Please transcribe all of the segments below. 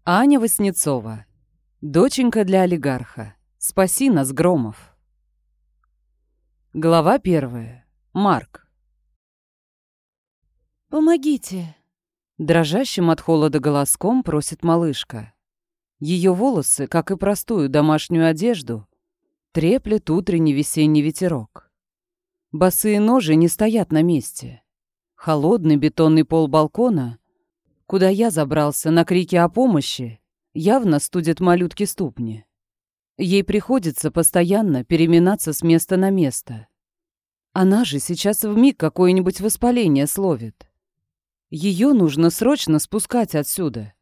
Аня Васнецова. Доченька для олигарха. Спаси нас, Громов. Глава 1. Марк. «Помогите!» Дрожащим от холода голоском просит малышка. Ее волосы, как и простую домашнюю одежду, треплет утренний весенний ветерок. Босые ножи не стоят на месте. Холодный бетонный пол балкона, куда я забрался на крики о помощи, явно студит малютки ступни. Ей приходится постоянно переминаться с места на место. Она же сейчас вмиг какое-нибудь воспаление словит. Ее нужно срочно спускать отсюда.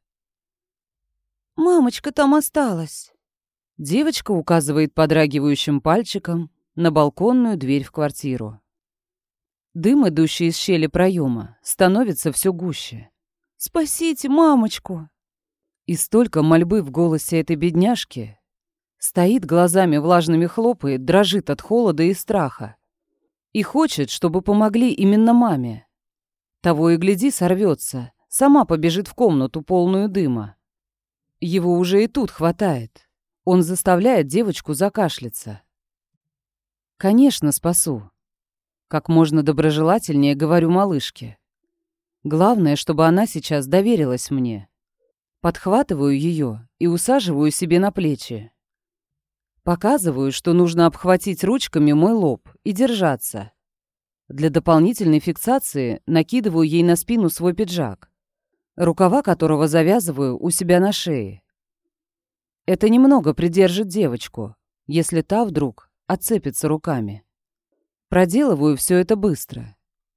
«Мамочка там осталась!» Девочка указывает подрагивающим пальчиком на балконную дверь в квартиру. Дым, идущий из щели проема, становится все гуще. «Спасите мамочку!» И столько мольбы в голосе этой бедняжки. Стоит, глазами влажными хлопает, дрожит от холода и страха. И хочет, чтобы помогли именно маме. Того и гляди, сорвется, сама побежит в комнату, полную дыма. Его уже и тут хватает. Он заставляет девочку закашляться. Конечно, спасу. Как можно доброжелательнее говорю малышке. Главное, чтобы она сейчас доверилась мне. Подхватываю ее и усаживаю себе на плечи. Показываю, что нужно обхватить ручками мой лоб и держаться. Для дополнительной фиксации накидываю ей на спину свой пиджак, рукава которого завязываю у себя на шее. Это немного придержит девочку, если та вдруг отцепится руками. Проделываю все это быстро.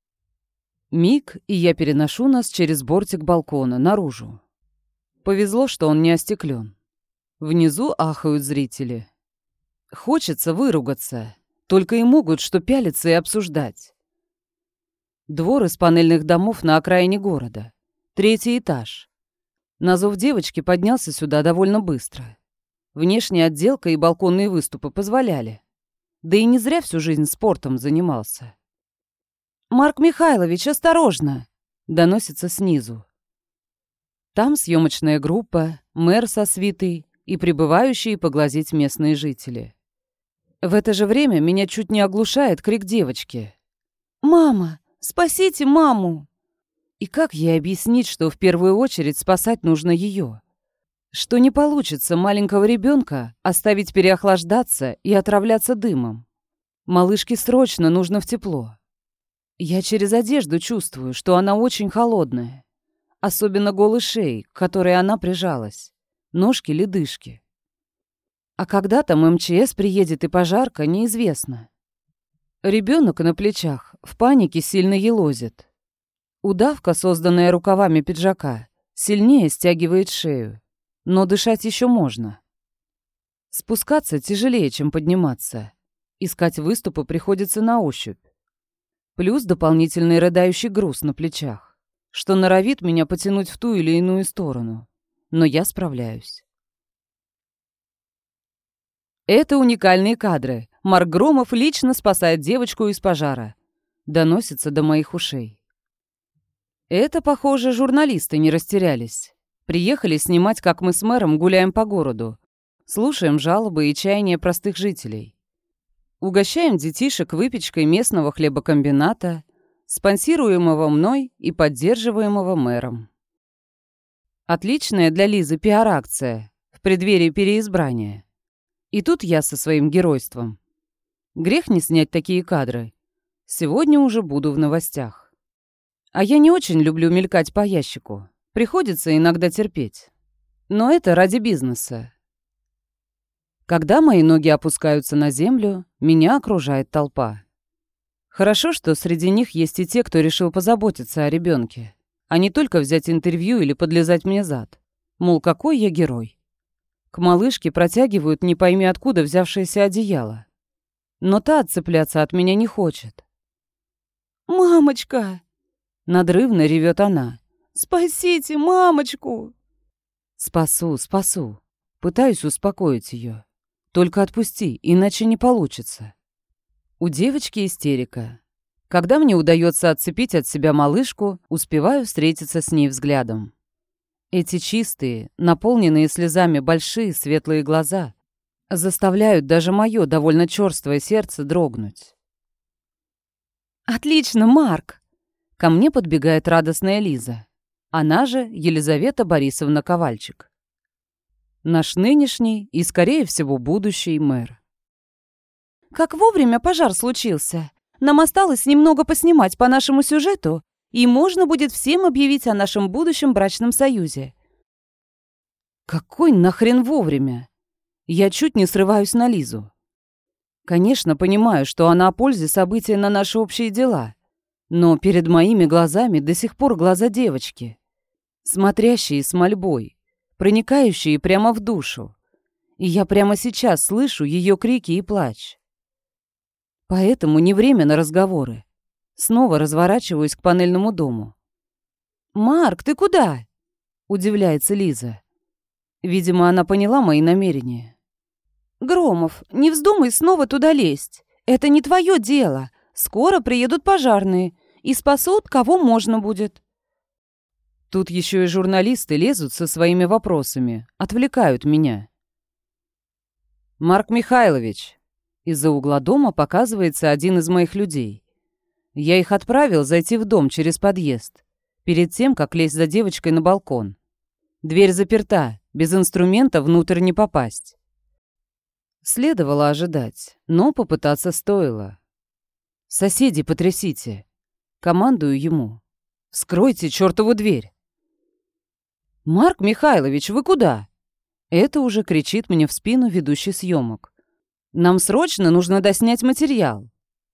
Миг, и я переношу нас через бортик балкона наружу. Повезло, что он не остеклен. Внизу ахают зрители. Хочется выругаться, только и могут что пялиться и обсуждать. Двор из панельных домов на окраине города. 3-й этаж. На зов девочки поднялся сюда довольно быстро. Внешняя отделка и балконные выступы позволяли. Да и не зря всю жизнь спортом занимался. «Марк Михайлович, осторожно!» — доносится снизу. Там съемочная группа, мэр со свитой и прибывающие поглазеть местные жители. В это же время меня чуть не оглушает крик девочки. «Мама! Спасите маму!» И как ей объяснить, что в первую очередь спасать нужно ее? Что не получится маленького ребенка оставить переохлаждаться и отравляться дымом. Малышке срочно нужно в тепло. Я через одежду чувствую, что она очень холодная. Особенно голой шеи, к которой она прижалась. Ножки, ледышки. А когда там МЧС приедет и пожарка, неизвестно. Ребенок на плечах в панике сильно елозит. Удавка, созданная рукавами пиджака, сильнее стягивает шею. Но дышать еще можно. Спускаться тяжелее, чем подниматься. Искать выступы приходится на ощупь. Плюс дополнительный рыдающий груз на плечах, что норовит меня потянуть в ту или иную сторону. Но я справляюсь. Это уникальные кадры. Марк Громов лично спасает девочку из пожара. Доносится до моих ушей. Это, похоже, журналисты не растерялись. Приехали снимать, как мы с мэром гуляем по городу. Слушаем жалобы и чаяния простых жителей. Угощаем детишек выпечкой местного хлебокомбината, спонсируемого мной и поддерживаемого мэром. Отличная для Лизы пиар-акция в преддверии переизбрания. И тут я со своим геройством. Грех не снять такие кадры. Сегодня уже буду в новостях. А я не очень люблю мелькать по ящику. Приходится иногда терпеть. Но это ради бизнеса. Когда мои ноги опускаются на землю, меня окружает толпа. Хорошо, что среди них есть и те, кто решил позаботиться о ребенке, а не только взять интервью или подлизать мне зад. Мол, какой я герой. К малышке протягивают не пойми откуда взявшееся одеяло. Но та отцепляться от меня не хочет. «Мамочка!» — надрывно ревет она. «Спасите мамочку!» Спасу, спасу. Пытаюсь успокоить ее. Только отпусти, иначе не получится. У девочки истерика. Когда мне удается отцепить от себя малышку, успеваю встретиться с ней взглядом. Эти чистые, наполненные слезами большие светлые глаза заставляют даже мое довольно чёрствое сердце дрогнуть. «Отлично, Марк!» Ко мне подбегает радостная Лиза. Она же Елизавета Борисовна Ковальчик. Наш нынешний и, скорее всего, будущий мэр. «Как вовремя пожар случился. Нам осталось немного поснимать по нашему сюжету, и можно будет всем объявить о нашем будущем брачном союзе». Какой нахрен вовремя? Я чуть не срываюсь на Лизу. Конечно, понимаю, что она о пользе события на наши общие дела, но перед моими глазами до сих пор глаза девочки, смотрящие с мольбой, проникающие прямо в душу. И я прямо сейчас слышу ее крики и плач. Поэтому не время на разговоры. Снова разворачиваюсь к панельному дому. «Марк, ты куда?» — удивляется Лиза. Видимо, она поняла мои намерения. «Громов, не вздумай снова туда лезть. Это не твое дело. Скоро приедут пожарные и спасут, кого можно будет». Тут еще и журналисты лезут со своими вопросами, отвлекают меня. «Марк Михайлович!» Из-за угла дома показывается один из моих людей. Я их отправил зайти в дом через подъезд, перед тем, как лезть за девочкой на балкон. Дверь заперта, без инструмента внутрь не попасть. Следовало ожидать, но попытаться стоило. «Соседи, потрясите!» Командую ему. «Вскройте чертову дверь!» «Марк Михайлович, вы куда?» Это уже кричит мне в спину ведущий съемок. «Нам срочно нужно доснять материал».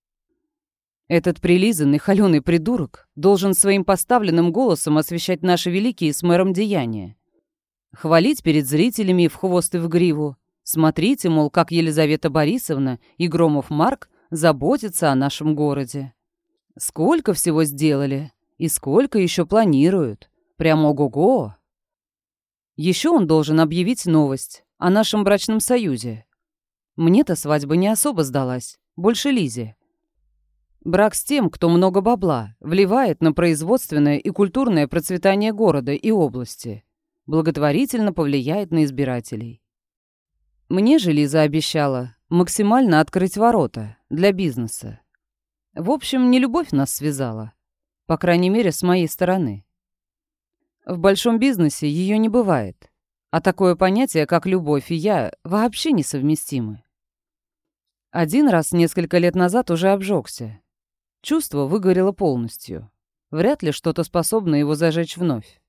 Этот прилизанный холёный придурок должен своим поставленным голосом освещать наши великие с мэром деяния. Хвалить перед зрителями в хвост и в гриву. Смотрите, мол, как Елизавета Борисовна и Громов Марк заботятся о нашем городе. Сколько всего сделали и сколько еще планируют. Прямо ого-го. Еще он должен объявить новость о нашем брачном союзе. Мне-то свадьба не особо сдалась, больше Лизе. Брак с тем, кто много бабла вливает на производственное и культурное процветание города и области, благотворительно повлияет на избирателей. Мне же Лиза обещала максимально открыть ворота для бизнеса. В общем, не любовь нас связала, по крайней мере, с моей стороны. В большом бизнесе ее не бывает, а такое понятие, как любовь и я, вообще несовместимы. Один раз несколько лет назад уже обжегся. Чувство выгорело полностью. Вряд ли что-то способно его зажечь вновь.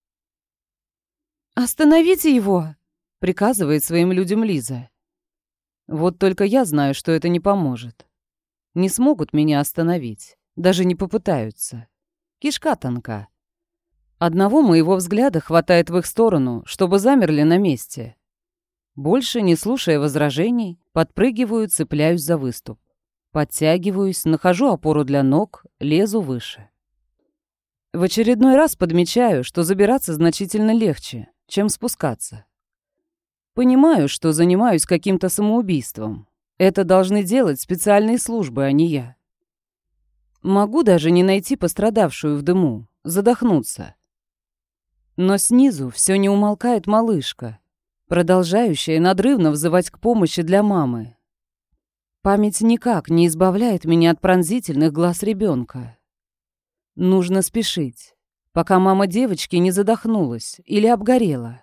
«Остановите его!» — приказывает своим людям Лиза. Вот только я знаю, что это не поможет. Не смогут меня остановить, даже не попытаются. Кишка тонка. Одного моего взгляда хватает в их сторону, чтобы замерли на месте. Больше, не слушая возражений, подпрыгиваю, цепляюсь за выступ. Подтягиваюсь, нахожу опору для ног, лезу выше. В очередной раз подмечаю, что забираться значительно легче, чем спускаться. Понимаю, что занимаюсь каким-то самоубийством. Это должны делать специальные службы, а не я. Могу даже не найти пострадавшую в дыму, задохнуться. Но снизу все не умолкает малышка, продолжающая надрывно взывать к помощи для мамы. Память никак не избавляет меня от пронзительных глаз ребенка. Нужно спешить, пока мама девочки не задохнулась или обгорела.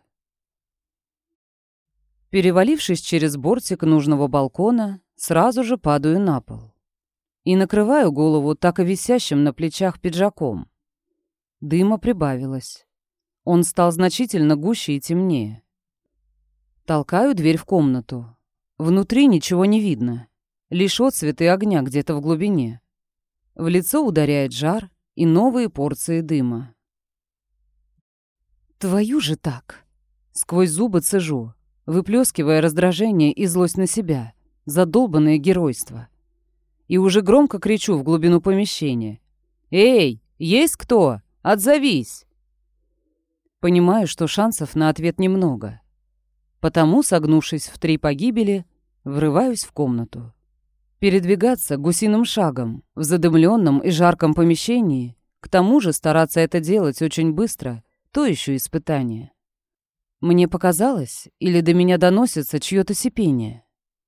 Перевалившись через бортик нужного балкона, сразу же падаю на пол. И накрываю голову так и висящим на плечах пиджаком. Дыма прибавилось. Он стал значительно гуще и темнее. Толкаю дверь в комнату. Внутри ничего не видно. Лишь отсветы огня где-то в глубине. В лицо ударяет жар и новые порции дыма. Твою же так! Сквозь зубы цежу, выплескивая раздражение и злость на себя, задолбанное геройство. И уже громко кричу в глубину помещения. «Эй, есть кто? Отзовись!» Понимаю, что шансов на ответ немного. Потому, согнувшись в 3 погибели, врываюсь в комнату. Передвигаться гусиным шагом в задымленном и жарком помещении, к тому же стараться это делать очень быстро, То еще испытание. Мне показалось, или до меня доносится чье-то сипение.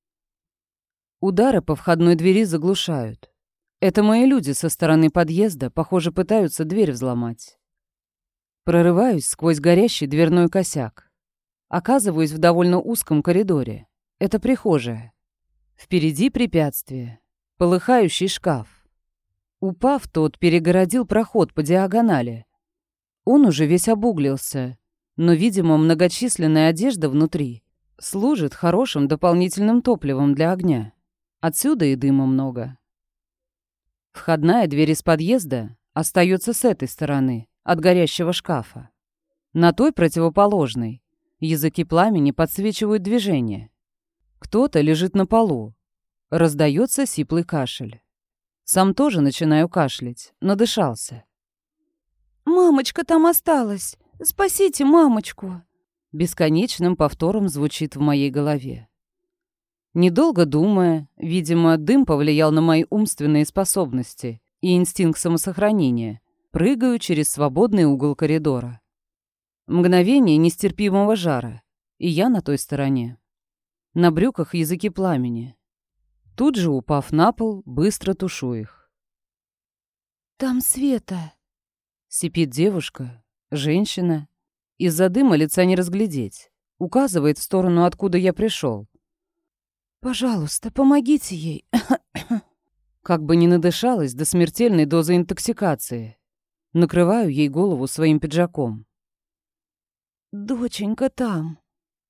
Удары по входной двери заглушают. Это мои люди со стороны подъезда, похоже, пытаются дверь взломать. Прорываюсь сквозь горящий дверной косяк. Оказываюсь в довольно узком коридоре. Это прихожая. Впереди препятствие. Полыхающий шкаф. Упав, тот перегородил проход по диагонали. Он уже весь обуглился, но, видимо, многочисленная одежда внутри служит хорошим дополнительным топливом для огня. Отсюда и дыма много. Входная дверь из подъезда остается с этой стороны, от горящего шкафа. На той противоположной языки пламени подсвечивают движение. Кто-то лежит на полу. Раздается сиплый кашель. Сам тоже начинаю кашлять, надышался. «Мамочка там осталась! Спасите мамочку!» Бесконечным повтором звучит в моей голове. Недолго думая, видимо, дым повлиял на мои умственные способности и инстинкт самосохранения, прыгаю через свободный угол коридора. Мгновение нестерпимого жара, и я на той стороне. На брюках языки пламени. Тут же, упав на пол, быстро тушу их. «Там Света!» Сипит девушка, женщина. Из-за дыма лица не разглядеть. Указывает в сторону, откуда я пришел. «Пожалуйста, помогите ей!» Как бы не надышалась до смертельной дозы интоксикации. Накрываю ей голову своим пиджаком. «Доченька там!»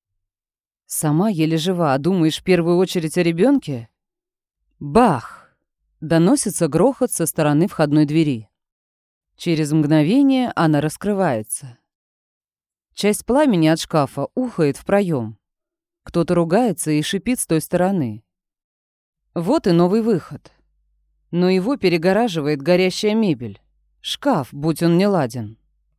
Сама еле жива, а думаешь в первую очередь о ребенке? Бах! Доносится грохот со стороны входной двери. Через мгновение она раскрывается. Часть пламени от шкафа ухает в проем. Кто-то ругается и шипит с той стороны. Вот и новый выход. Но его перегораживает горящая мебель. Шкаф, будь он неладен.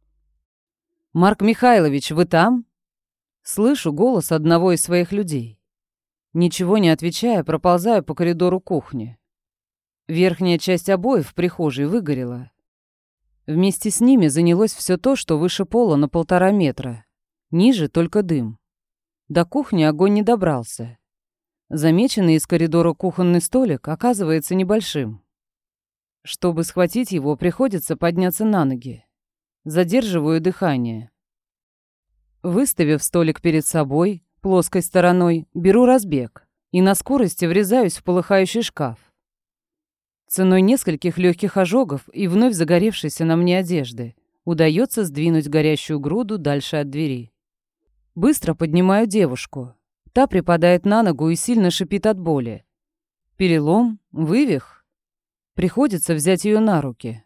«Марк Михайлович, вы там?» Слышу голос одного из своих людей. Ничего не отвечая, проползаю по коридору кухни. Верхняя часть обоев в прихожей выгорела. Вместе с ними занялось все то, что выше пола на 1,5 метра. Ниже только дым. До кухни огонь не добрался. Замеченный из коридора кухонный столик оказывается небольшим. Чтобы схватить его, приходится подняться на ноги. Задерживаю дыхание. Выставив столик перед собой, плоской стороной, беру разбег и на скорости врезаюсь в полыхающий шкаф. Ценой нескольких легких ожогов и вновь загоревшейся на мне одежды удается сдвинуть горящую груду дальше от двери. Быстро поднимаю девушку. Та припадает на ногу и сильно шипит от боли. Перелом, вывих. Приходится взять ее на руки.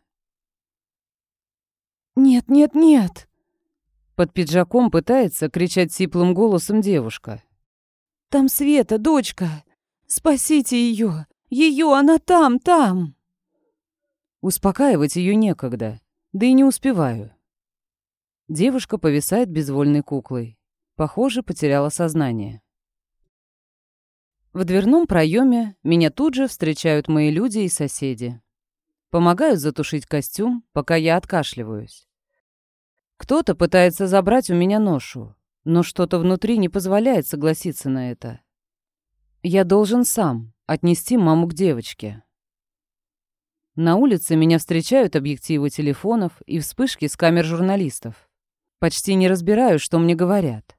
«Нет, нет, нет!» Под пиджаком пытается кричать сиплым голосом девушка. «Там Света, дочка! Спасите ее! Ее, она там, там!» Успокаивать ее некогда, да и не успеваю. Девушка повисает безвольной куклой. Похоже, потеряла сознание. В дверном проеме меня тут же встречают мои люди и соседи. Помогают затушить костюм, пока я откашливаюсь. Кто-то пытается забрать у меня ношу, но что-то внутри не позволяет согласиться на это. Я должен сам отнести маму к девочке. На улице меня встречают объективы телефонов и вспышки с камер журналистов. Почти не разбираю, что мне говорят.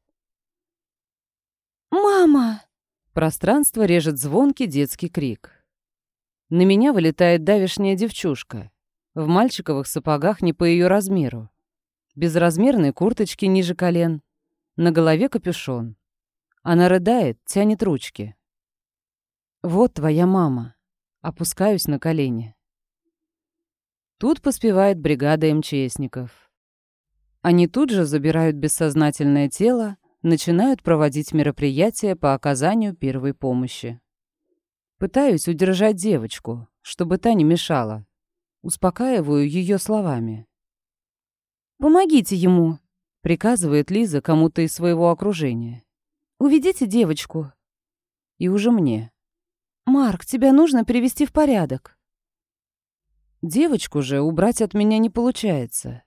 «Мама!» Пространство режет звонкий детский крик. На меня вылетает давешняя девчушка. В мальчиковых сапогах не по ее размеру. Безразмерной курточки ниже колен. На голове капюшон. Она рыдает, тянет ручки. «Вот твоя мама». Опускаюсь на колени. Тут поспевает бригада МЧСников. Они тут же забирают бессознательное тело, начинают проводить мероприятия по оказанию первой помощи. Пытаюсь удержать девочку, чтобы та не мешала. Успокаиваю ее словами. «Помогите ему!» — приказывает Лиза кому-то из своего окружения. «Уведите девочку!» И уже мне. «Марк, тебя нужно привести в порядок!» Девочку же убрать от меня не получается.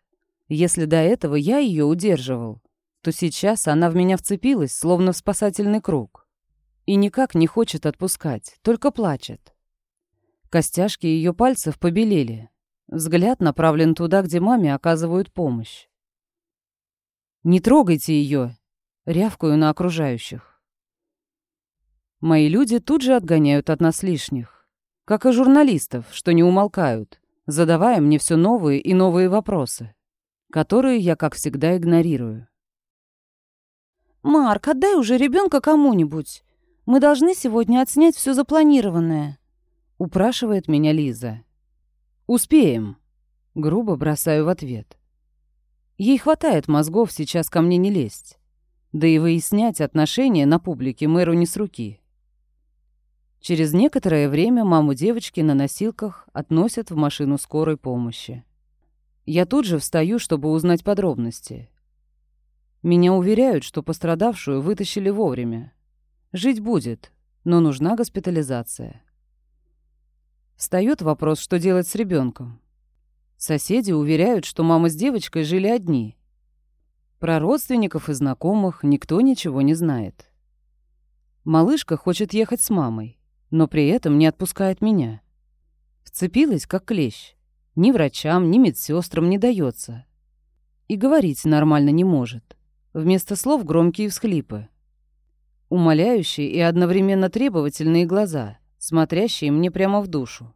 Если до этого я ее удерживал, то сейчас она в меня вцепилась, словно в спасательный круг. И никак не хочет отпускать, только плачет. Костяшки ее пальцев побелели. Взгляд направлен туда, где маме оказывают помощь. «Не трогайте ее!» — рявкаю на окружающих. Мои люди тут же отгоняют от нас лишних, как и журналистов, что не умолкают, задавая мне все новые и новые вопросы, которые я, как всегда, игнорирую. «Марк, отдай уже ребенка кому-нибудь. Мы должны сегодня отснять все запланированное», — упрашивает меня Лиза. «Успеем», — грубо бросаю в ответ. Ей хватает мозгов сейчас ко мне не лезть. Да и выяснять отношения на публике мэру не с руки. Через некоторое время маму девочки на носилках относят в машину скорой помощи. Я тут же встаю, чтобы узнать подробности. Меня уверяют, что пострадавшую вытащили вовремя. Жить будет, но нужна госпитализация. Встаёт вопрос, что делать с ребенком. Соседи уверяют, что мама с девочкой жили одни. Про родственников и знакомых никто ничего не знает. Малышка хочет ехать с мамой, но при этом не отпускает меня. Вцепилась, как клещ. Ни врачам, ни медсестрам не дается. И говорить нормально не может. Вместо слов громкие всхлипы. Умоляющие и одновременно требовательные глаза, смотрящие мне прямо в душу.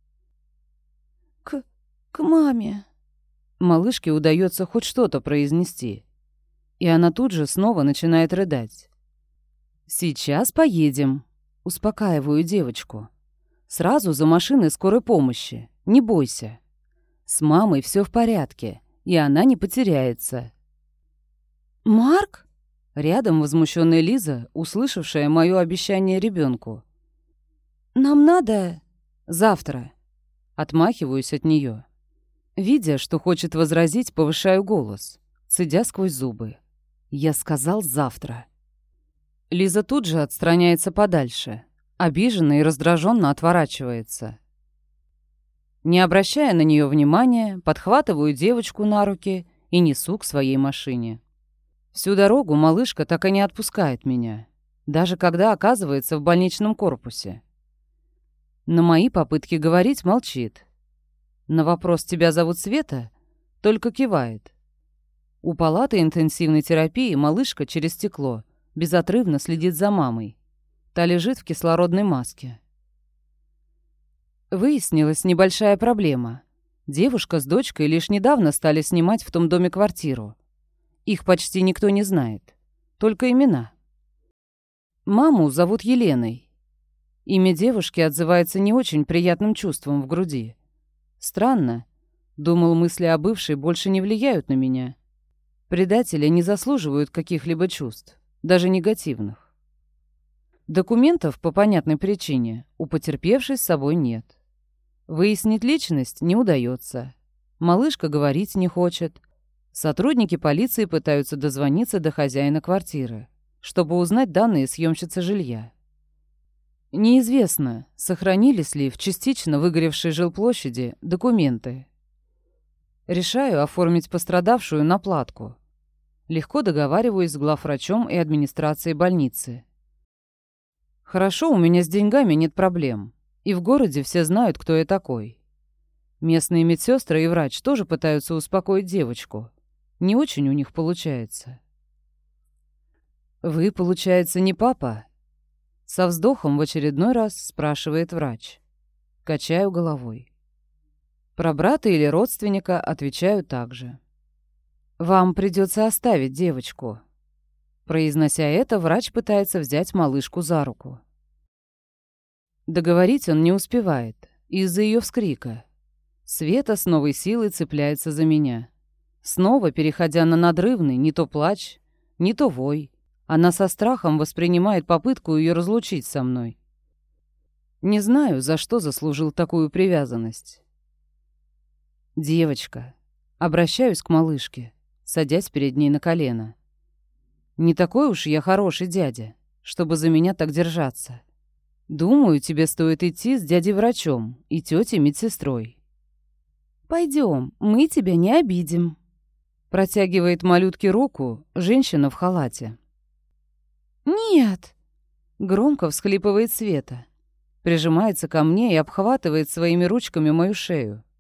«К маме». Малышке удается хоть что-то произнести. И она тут же снова начинает рыдать. «Сейчас поедем», — успокаиваю девочку. «Сразу за машиной скорой помощи. Не бойся. С мамой все в порядке, и она не потеряется». «Марк?» Рядом возмущенная Лиза, услышавшая мое обещание ребенку. «Нам надо...» «Завтра». Отмахиваюсь от нее. Видя, что хочет возразить, повышаю голос, цедя сквозь зубы. «Я сказал завтра». Лиза тут же отстраняется подальше, обиженно и раздраженно отворачивается. Не обращая на нее внимания, подхватываю девочку на руки и несу к своей машине. Всю дорогу малышка так и не отпускает меня, даже когда оказывается в больничном корпусе. На мои попытки говорить молчит. На вопрос «тебя зовут Света?» только кивает. У палаты интенсивной терапии малышка через стекло безотрывно следит за мамой. Та лежит в кислородной маске. Выяснилась небольшая проблема. Девушка с дочкой лишь недавно стали снимать в том доме квартиру. Их почти никто не знает. Только имена. Маму зовут Еленой. Имя девушки отзывается не очень приятным чувством в груди. Странно. Думал, мысли о бывшей больше не влияют на меня. Предатели не заслуживают каких-либо чувств, даже негативных. Документов по понятной причине у потерпевшей с собой нет. Выяснить личность не удается. Малышка говорить не хочет. Сотрудники полиции пытаются дозвониться до хозяина квартиры, чтобы узнать данные съемщицы жилья. Неизвестно, сохранились ли в частично выгоревшей жилплощади документы. Решаю оформить пострадавшую на платку. Легко договариваюсь с главврачом и администрацией больницы. Хорошо, у меня с деньгами нет проблем, и в городе все знают, кто я такой. Местные медсестры и врач тоже пытаются успокоить девочку. Не очень у них получается. «Вы, получается, не папа?» Со вздохом в очередной раз спрашивает врач. Качаю головой. Про брата или родственника отвечаю также. «Вам придется оставить девочку». Произнося это, врач пытается взять малышку за руку. Договорить он не успевает из-за ее вскрика. Света с новой силой цепляется за меня. Снова переходя на надрывный, не то плач, не то вой. Она со страхом воспринимает попытку ее разлучить со мной. Не знаю, за что заслужил такую привязанность. «Девочка». Обращаюсь к малышке, садясь перед ней на колено. «Не такой уж я хороший дядя, чтобы за меня так держаться. Думаю, тебе стоит идти с дядей-врачом и тетей-медсестрой». «Пойдем, мы тебя не обидим». Протягивает малютке руку женщина в халате. «Нет!» Громко всхлипывает Света. Прижимается ко мне и обхватывает своими ручками мою шею.